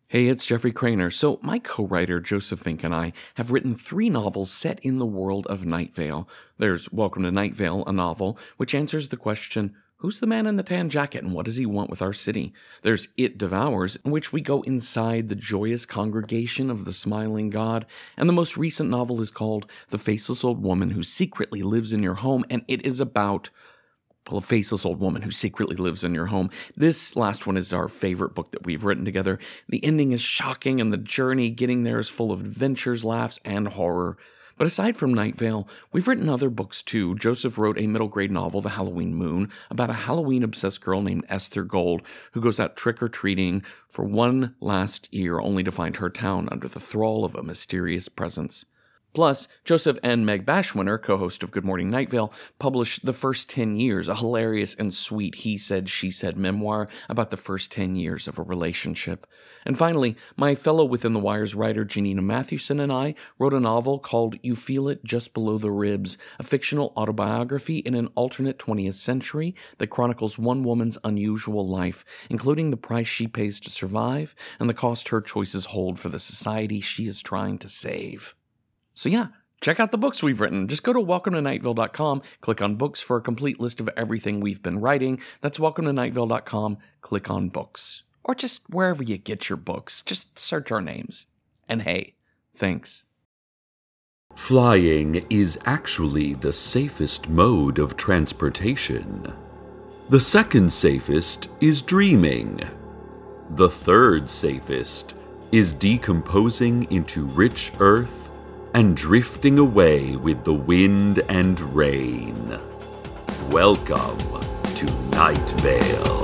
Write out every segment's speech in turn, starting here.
Hey, it's Jeffrey Craner. So, my co writer Joseph Fink and I have written 3 novels set in the world of Night Vale. There's Welcome to Night Vale, a novel which answers the question, who's the man in the tan jacket and what does he want with our city? There's It Devours, in which we go inside the joyous congregation of the smiling god. And the most recent novel is called The Faceless Old Woman Who Secretly Lives in Your Home, and it is about a faceless old woman who secretly lives in your home. This last one is our favorite book that we've written together. The ending is shocking, and the journey getting there is full of adventures, laughs, and horror. But aside from Night Vale, we've written other books too. Joseph wrote a middle grade novel, The Halloween Moon, about a Halloween-obsessed girl named Esther Gold who goes out trick-or-treating for one last year only to find her town under the thrall of a mysterious presence. Plus, Joseph and Meg Bashwinner, co-host of Good Morning Night Vale, published The First 10 Years, a hilarious and sweet he said, she said memoir about the first 10 years of a relationship. And finally, my fellow Within the Wires writer Janina Mathewson and I wrote a novel called You Feel It Just Below the Ribs, a fictional autobiography in an alternate 20th century that chronicles one woman's unusual life, including the price she pays to survive and the cost her choices hold for the society she is trying to save. So yeah, check out the books we've written. Just go to welcometonightvale.com, click on books for a complete list of everything we've been writing. That's welcometonightvale.com, click on books. Or just wherever you get your books. Just search our names. And hey, thanks. Flying is actually the safest mode of transportation. The second safest is dreaming. The third safest is decomposing into rich earth and drifting away with the wind and rain. Welcome to Night Vale.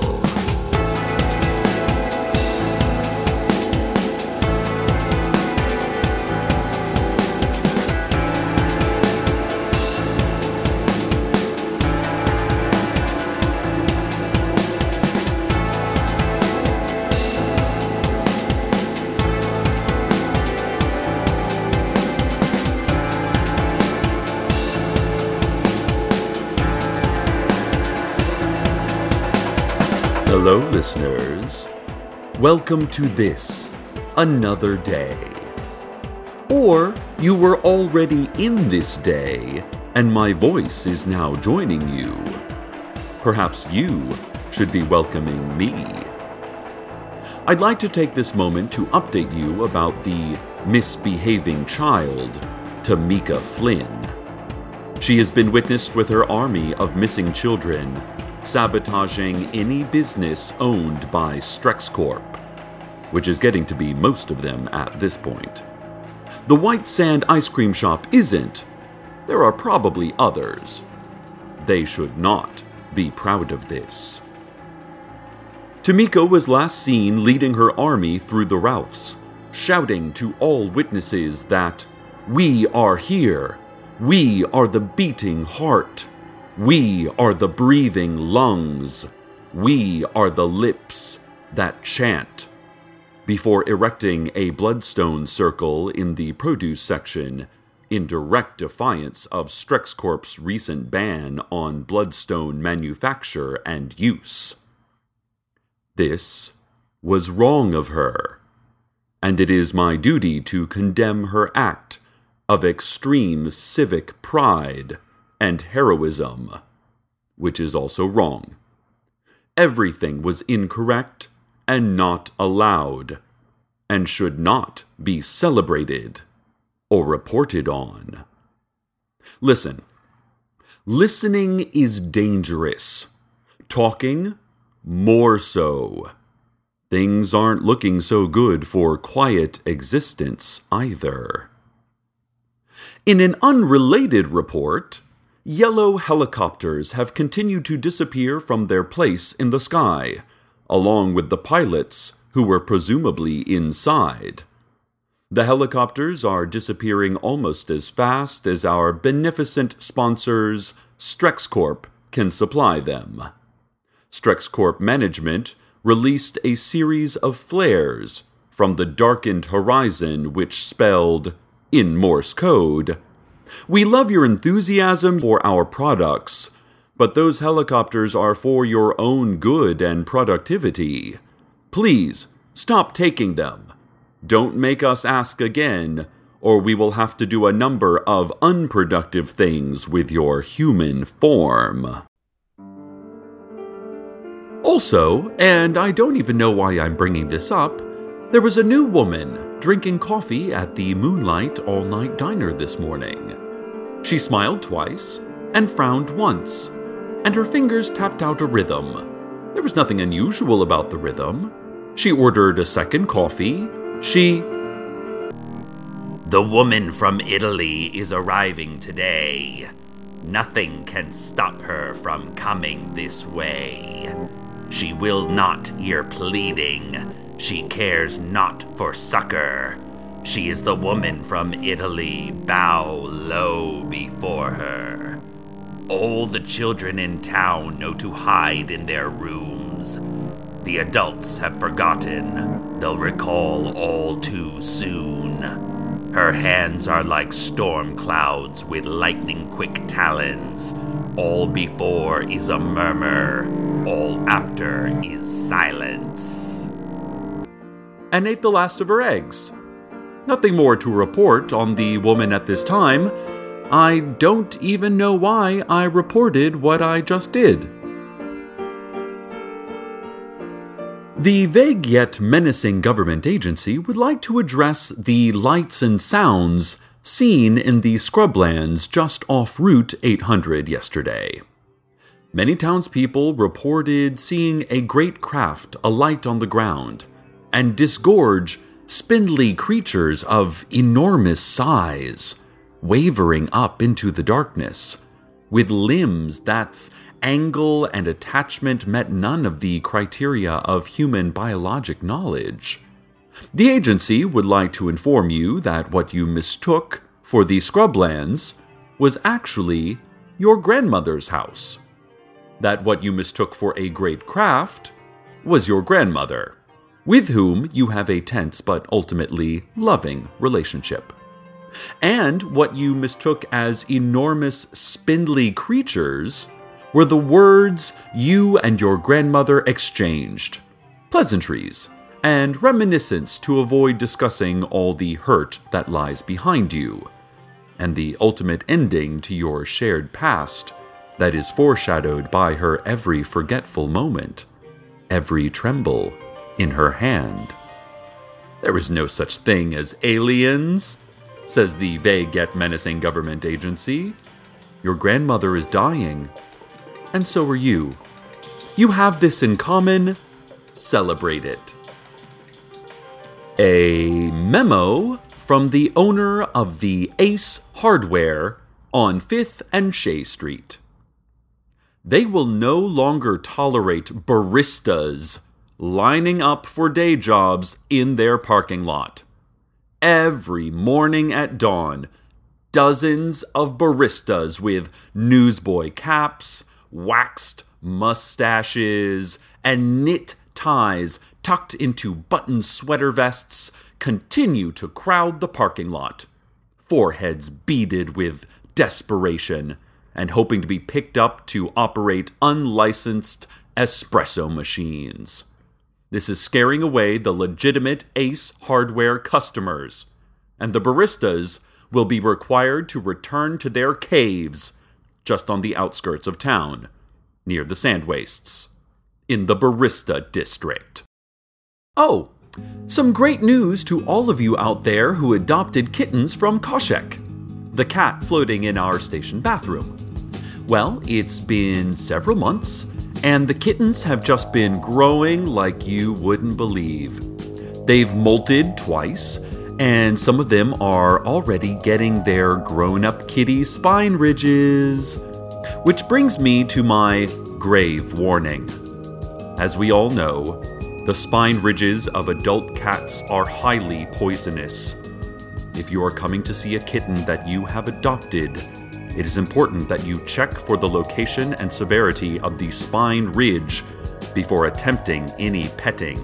Hello, listeners. Welcome to this, another day. Or you were already in this day, and my voice is now joining you. Perhaps you should be welcoming me. I'd like to take this moment to update you about the misbehaving child, Tamika Flynn. She has been witnessed with her army of missing children sabotaging any business owned by StrexCorp, which is getting to be most of them at this point. The White Sand ice cream shop isn't. There are probably others. They should not be proud of this. Tamika was last seen leading her army through the Ralphs, shouting to all witnesses that, "We are here. We are the beating heart. We are the breathing lungs. We are the lips that chant," before erecting a bloodstone circle in the produce section in direct defiance of StrexCorp's recent ban on bloodstone manufacture and use. This was wrong of her, and it is my duty to condemn her act of extreme civic pride and heroism, which is also wrong. Everything was incorrect and not allowed, and should not be celebrated or reported on. Listen. Listening is dangerous. Talking, more so. Things aren't looking so good for quiet existence either. In an unrelated report, yellow helicopters have continued to disappear from their place in the sky, along with the pilots who were presumably inside. The helicopters are disappearing almost as fast as our beneficent sponsors, StrexCorp, can supply them. StrexCorp management released a series of flares from the darkened horizon which spelled, in Morse code, "We love your enthusiasm for our products, but those helicopters are for your own good and productivity. Please Stop taking them. Don't make us ask again, or we will have to do a number of unproductive things with your human form. Also, and I don't even know why I'm bringing this up, there was a new woman drinking coffee at the Moonlight All-Night Diner this morning. She smiled twice and frowned once, and her fingers tapped out a rhythm. There was nothing unusual about the rhythm. She ordered a second coffee. The woman from Italy is arriving today. Nothing can stop her from coming this way. She will not hear pleading. She cares not for succor. She is the woman from Italy. Bow low before her. All the children in town know to hide in their rooms. The adults have forgotten. They'll recall all too soon. Her hands are like storm clouds with lightning-quick talons. All before is a murmur. All after is silence. And ate the last of her eggs. Nothing more to report on the woman at this time. I don't even know why I reported what I just did. The vague yet menacing government agency would like to address the lights and sounds seen in the scrublands just off Route 800 yesterday. Many townspeople reported seeing a great craft alight on the ground and disgorge spindly creatures of enormous size, wavering up into the darkness, with limbs that's angle and attachment met none of the criteria of human biologic knowledge. The agency would like to inform you that what you mistook for the scrublands was actually your grandmother's house. That what you mistook for a great craft was your grandmother, with whom you have a tense but ultimately loving relationship. And what you mistook as enormous spindly creatures were the words you and your grandmother exchanged, pleasantries and reminiscence to avoid discussing all the hurt that lies behind you, and the ultimate ending to your shared past that is foreshadowed by her every forgetful moment, every tremble in her hand. There is no such thing as aliens, says the vague yet menacing government agency. Your grandmother is dying, and so are you. You have this in common. Celebrate it. A memo from the owner of the Ace Hardware on 5th and Shea Street. They will no longer tolerate baristas lining up for day jobs in their parking lot. Every morning at dawn, dozens of baristas with newsboy caps, waxed mustaches, and knit ties tucked into button sweater vests continue to crowd the parking lot, foreheads beaded with desperation and hoping to be picked up to operate unlicensed espresso machines. This is scaring away the legitimate Ace Hardware customers, and the baristas will be required to return to their caves just on the outskirts of town, near the sand wastes, in the Barista District. Oh, some great news to all of you out there who adopted kittens from Koshek, the cat floating in our station bathroom. Well, it's been several months, and the kittens have just been growing like you wouldn't believe. They've molted twice, and some of them are already getting their grown-up kitty spine ridges. Which brings me to my grave warning. As we all know, the spine ridges of adult cats are highly poisonous. If you are coming to see a kitten that you have adopted, it is important that you check for the location and severity of the spine ridge before attempting any petting.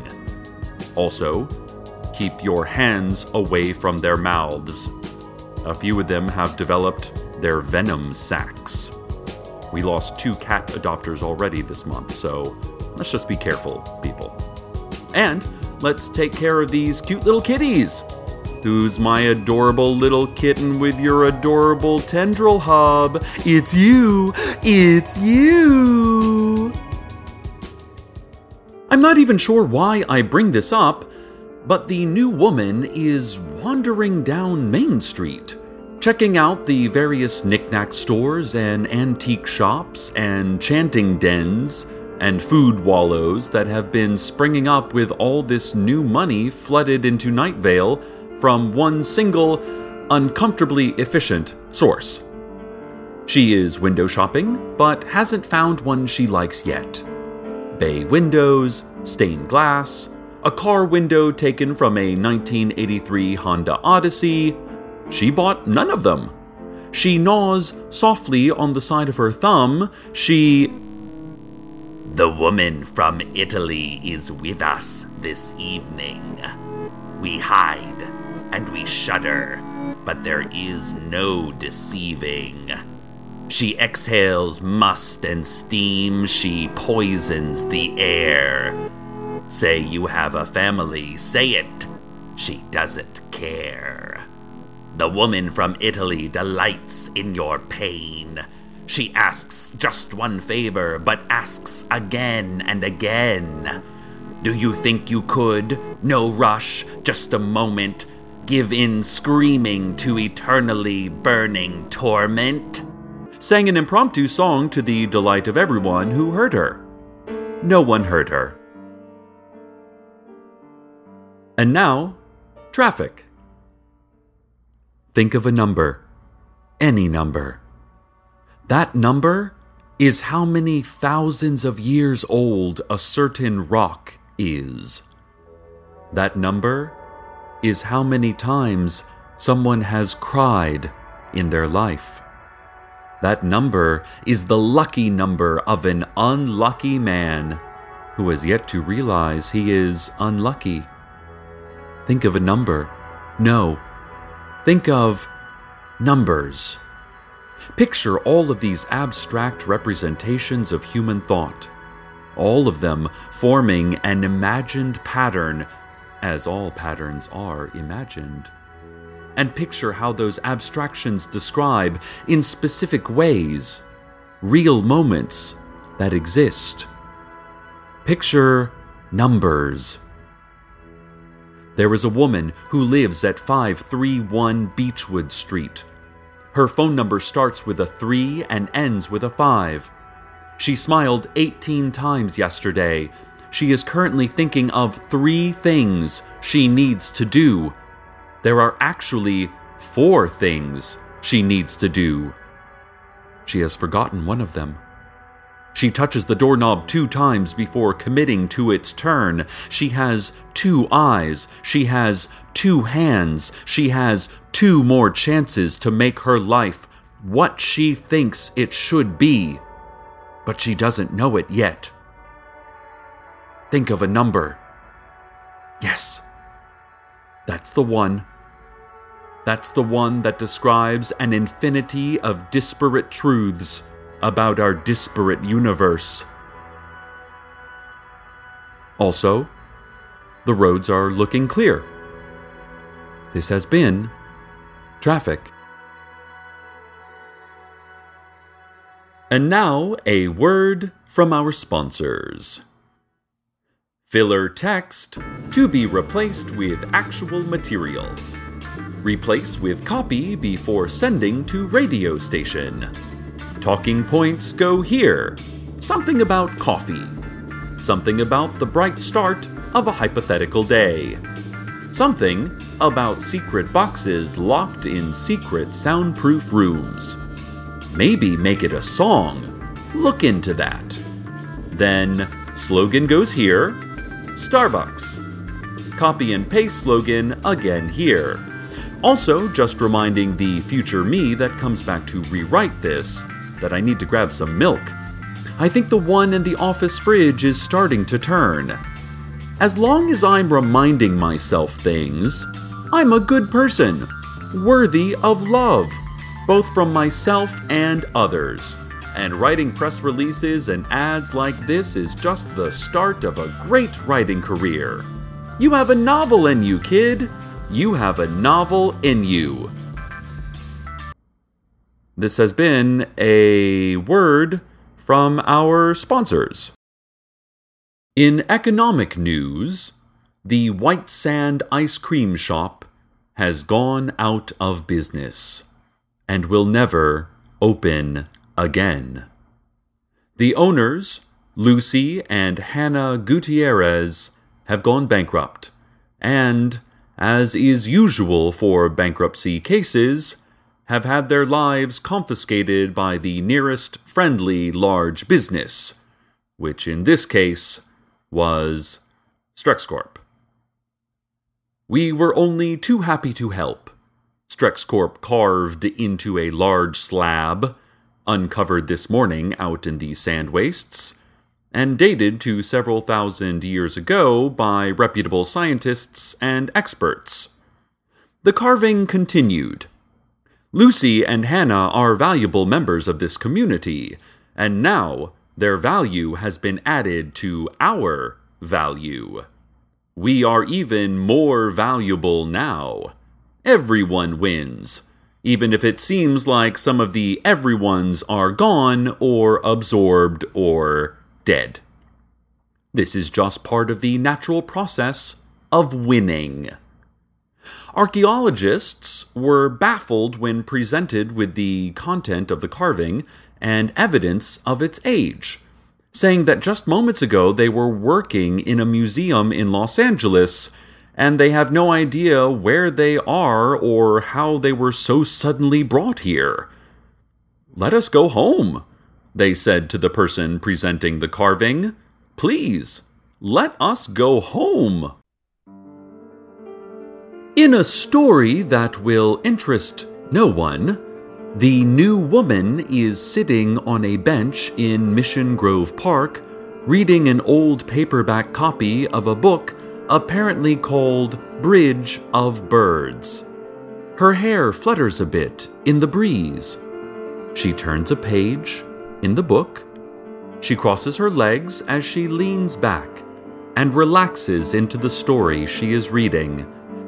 Also, keep your hands away from their mouths. A few of them have developed their venom sacs. We lost 2 cat adopters already this month, so let's just be careful, people. And let's take care of these cute little kitties. Who's my adorable little kitten with your adorable tendril hub? It's you! It's you! I'm not even sure why I bring this up, but the new woman is wandering down Main Street, checking out the various knick-knack stores and antique shops and chanting dens and food wallows that have been springing up with all this new money flooded into Night Vale from one single, uncomfortably efficient source. She is window shopping, but hasn't found one she likes yet. Bay windows, stained glass, a car window taken from a 1983 Honda Odyssey. She bought none of them. She gnaws softly on the side of her thumb. The woman from Italy is with us this evening. We hide and we shudder, but there is no deceiving. She exhales must and steam, she poisons the air. Say you have a family, say it. She doesn't care. The woman from Italy delights in your pain. She asks just one favor, but asks again and again. Do you think you could, no rush, just a moment, give in screaming to eternally burning torment? Sang an impromptu song to the delight of everyone who heard her. No one heard her. And now, traffic. Think of a number. Any number. That number is how many thousands of years old a certain rock is. That number is how many times someone has cried in their life. That number is the lucky number of an unlucky man who has yet to realize he is unlucky. Think of a number. No. Think of numbers. Picture all of these abstract representations of human thought, all of them forming an imagined pattern, as all patterns are imagined. And picture how those abstractions describe, in specific ways, real moments that exist. Picture numbers. There is a woman who lives at 531 Beechwood Street. Her phone number starts with a 3 and ends with a 5. She smiled 18 times yesterday. She is currently thinking of 3 things she needs to do. There are actually 4 things she needs to do. She has forgotten one of them. She touches the doorknob 2 times before committing to its turn. She has 2 eyes. She has 2 hands. She has 2 more chances to make her life what she thinks it should be. But she doesn't know it yet. Think of a number. Yes. That's the one. That's the one that describes an infinity of disparate truths about our disparate universe. Also, the roads are looking clear. This has been Traffic. And now, a word from our sponsors. Filler text to be replaced with actual material. Replace with copy before sending to radio station. Talking points go here. Something about coffee. Something about the bright start of a hypothetical day. Something about secret boxes locked in secret soundproof rooms. Maybe make it a song. Look into that. Then, slogan goes here. Starbucks. Copy and paste slogan again here. Also, just reminding the future me that comes back to rewrite this, that I need to grab some milk. I think the one in the office fridge is starting to turn. As long as I'm reminding myself things, I'm a good person, worthy of love, both from myself and others. And writing press releases and ads like this is just the start of a great writing career. You have a novel in you, kid. You have a novel in you. This has been a word from our sponsors. In economic news, the White Sand Ice Cream Shop has gone out of business and will never open again. The owners, Lucy and Hannah Gutierrez, have gone bankrupt, and, as is usual for bankruptcy cases, have had their lives confiscated by the nearest friendly large business, which in this case was StrexCorp. We were only too happy to help. StrexCorp carved into a large slab, uncovered this morning out in the sand wastes, and dated to several thousand years ago by reputable scientists and experts. The carving continued. Lucy and Hannah are valuable members of this community, and now their value has been added to our value. We are even more valuable now. Everyone wins, even if it seems like some of the everyones are gone or absorbed or dead. This is just part of the natural process of winning. Archaeologists were baffled when presented with the content of the carving and evidence of its age, saying that just moments ago they were working in a museum in Los Angeles, and they have no idea where they are or how they were so suddenly brought here. "Let us go home," they said to the person presenting the carving. "Please, let us go home." In a story that will interest no one, the new woman is sitting on a bench in Mission Grove Park, reading an old paperback copy of a book apparently called Bridge of Birds. Her hair flutters a bit in the breeze. She turns a page in the book. She crosses her legs as she leans back and relaxes into the story she is reading.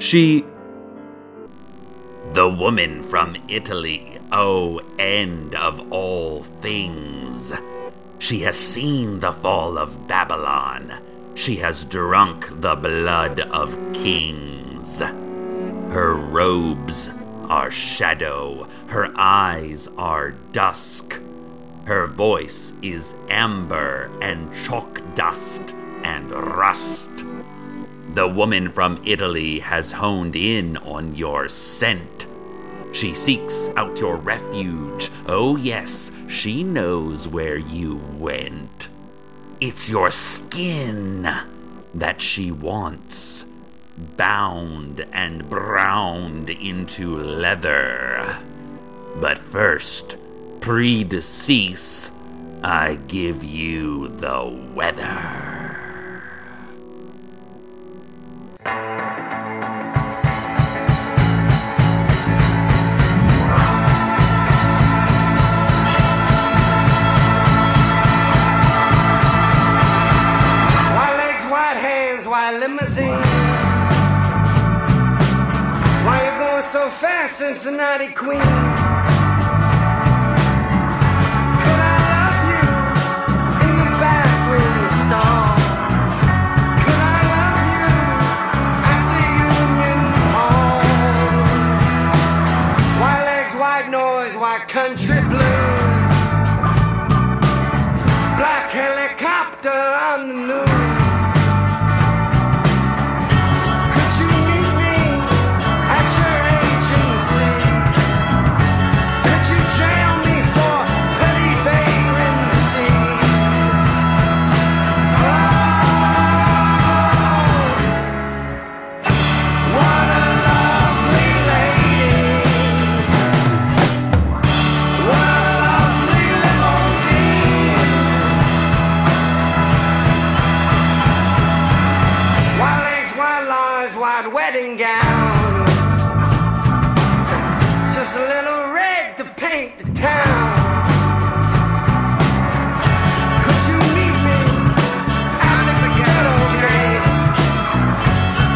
The woman from Italy, oh, end of all things. She has seen the fall of Babylon. She has drunk the blood of kings. Her robes are shadow, her eyes are dusk. Her voice is amber and chalk dust and rust. The woman from Italy has honed in on your scent. She seeks out your refuge. Oh yes, she knows where you went. It's your skin that she wants, bound and browned into leather. But first, pre-decease, I give you the weather. Cincinnati Queen. Could I love you in the bathroom stall? Could I love you at the Union Hall? White legs, white noise, white country blues. Black helicopter on the news. Wedding gown, just a little red to paint the town. Could you meet me at the ghetto gate?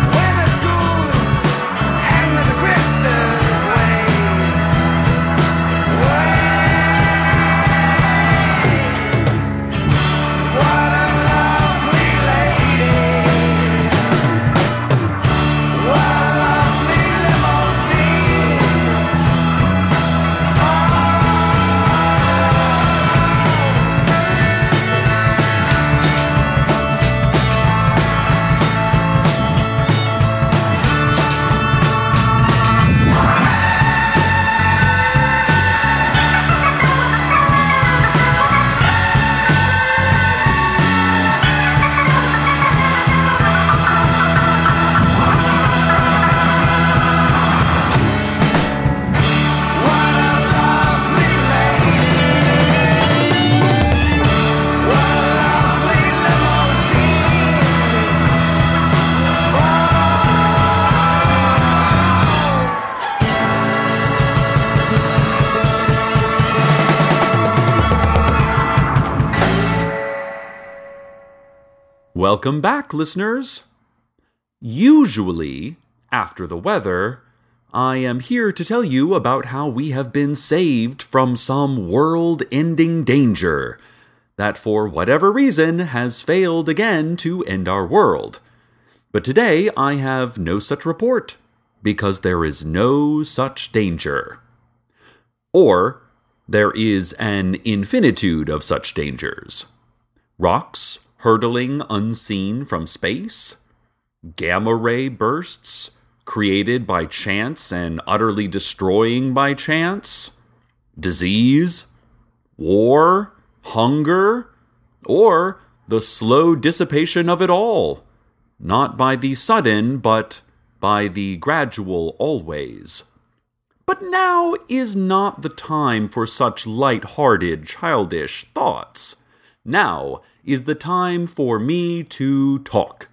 Welcome back, listeners. Usually, after the weather, I am here to tell you about how we have been saved from some world-ending danger that, for whatever reason, has failed again to end our world. But today I have no such report, because there is no such danger. Or, there is an infinitude of such dangers. Rocks hurtling unseen from space? Gamma-ray bursts created by chance and utterly destroying by chance? Disease? War? Hunger? Or the slow dissipation of it all? Not by the sudden, but by the gradual always. But now is not the time for such light-hearted, childish thoughts. Now is the time for me to talk.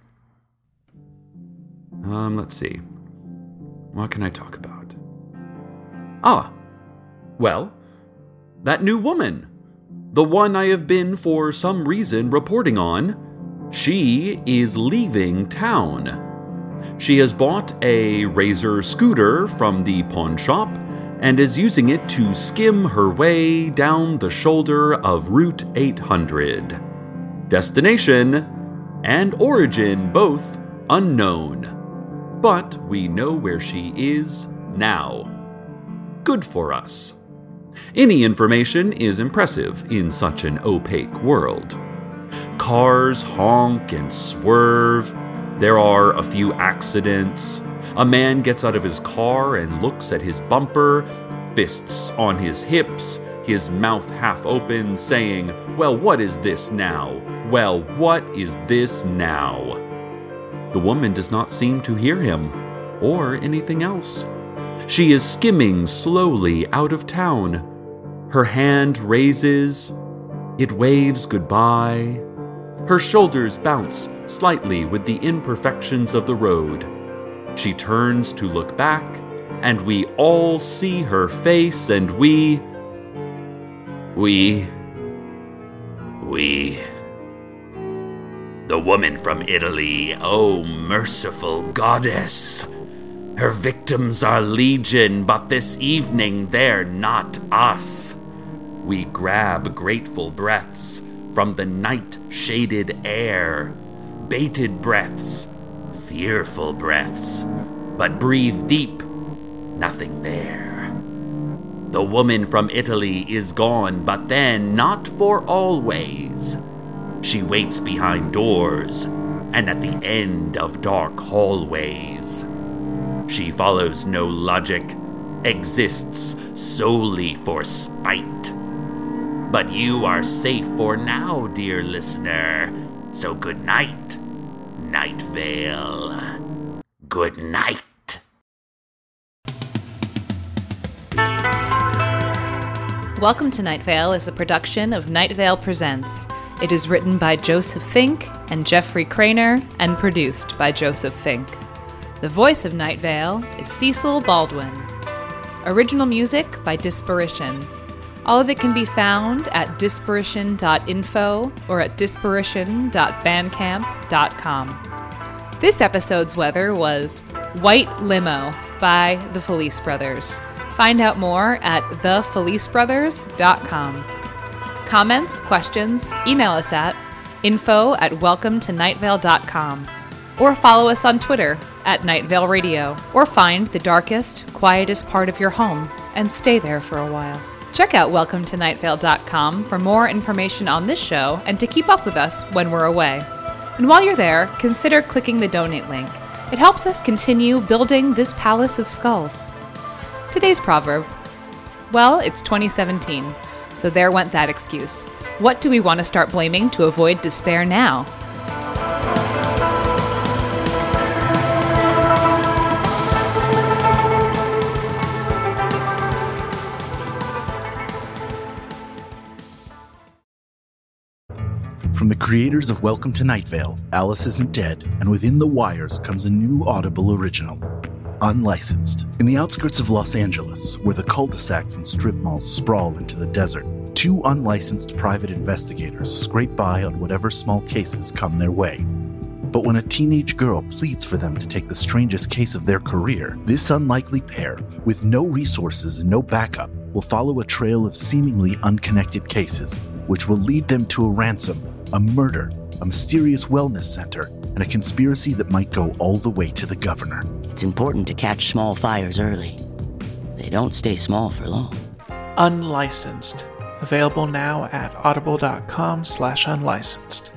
Let's see. What can I talk about? Well, that new woman. The one I have been for some reason reporting on. She is leaving town. She has bought a Razor scooter from the pawn shop and is using it to skim her way down the shoulder of Route 800. Destination and origin both unknown. But we know where she is now. Good for us. Any information is impressive in such an opaque world. Cars honk and swerve. There are a few accidents. A man gets out of his car and looks at his bumper, fists on his hips, his mouth half open, saying, "Well, what is this now? Well, what is this now?" The woman does not seem to hear him, or anything else. She is skimming slowly out of town. Her hand raises. It waves goodbye. Her shoulders bounce slightly with the imperfections of the road. She turns to look back, and we all see her face, and we... The woman from Italy, oh merciful goddess. Her victims are legion, but this evening they're not us. We grab grateful breaths from the night-shaded air. Bated breaths, fearful breaths, but breathe deep, nothing there. The woman from Italy is gone, but then not for always. She waits behind doors and at the end of dark hallways. She follows no logic, exists solely for spite. But you are safe for now, dear listener, so good night, Night Vale. Good night. Welcome to Night Vale is a production of Night Vale Presents. It is written by Joseph Fink and Jeffrey Craner and produced by Joseph Fink. The voice of Night Vale is Cecil Baldwin. Original music by Disparition. All of it can be found at disparition.info or at disparition.bandcamp.com. This episode's weather was White Limo by The Felice Brothers. Find out more at thefelicebrothers.com. Comments, questions, email us at info@welcometonightVale.com or follow us on Twitter at Night Vale Radio, or find the darkest, quietest part of your home and stay there for a while. Check out welcometonightVale.com for more information on this show and to keep up with us when we're away. And while you're there, consider clicking the donate link. It helps us continue building this palace of skulls. Today's proverb. Well, it's 2017, so there went that excuse. What do we want to start blaming to avoid despair now? From the creators of Welcome to Night Vale, Alice Isn't Dead, and Within the Wires comes a new Audible original, Unlicensed. In the outskirts of Los Angeles, where the cul-de-sacs and strip malls sprawl into the desert, two unlicensed private investigators scrape by on whatever small cases come their way. But when a teenage girl pleads for them to take the strangest case of their career, this unlikely pair, with no resources and no backup, will follow a trail of seemingly unconnected cases, which will lead them to a ransom, a murder, a mysterious wellness center, and a conspiracy that might go all the way to the governor. It's important to catch small fires early. They don't stay small for long. Unlicensed. Available now at audible.com/unlicensed.